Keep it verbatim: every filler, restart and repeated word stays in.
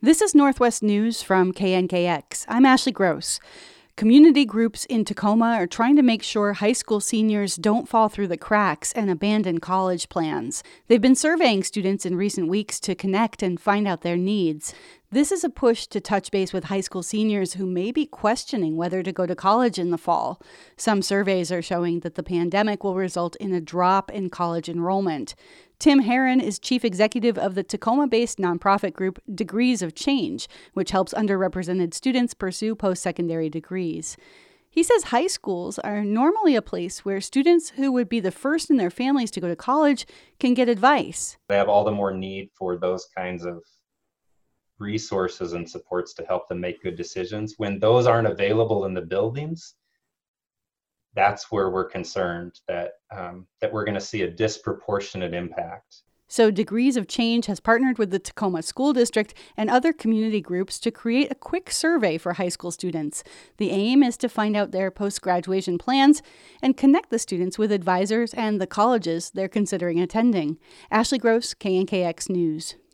This is Northwest News from K N K X. I'm Ashley Gross. Community groups in Tacoma are trying to make sure high school seniors don't fall through the cracks and abandon college plans. They've been surveying students in recent weeks to connect and find out their needs. This is a push to touch base with high school seniors who may be questioning whether to go to college in the fall. Some surveys are showing that the pandemic will result in a drop in college enrollment. Tim Herron is chief executive of the Tacoma-based nonprofit group Degrees of Change, which helps underrepresented students pursue post-secondary degrees. He says high schools are normally a place where students who would be the first in their families to go to college can get advice. They have all the more need for those kinds of resources and supports to help them make good decisions. When those aren't available in the buildings, that's where we're concerned that um, that we're going to see a disproportionate impact. So Degrees of Change has partnered with the Tacoma School District and other community groups to create a quick survey for high school students. The aim is to find out their post-graduation plans and connect the students with advisors and the colleges they're considering attending. Ashley Gross, K N K X News.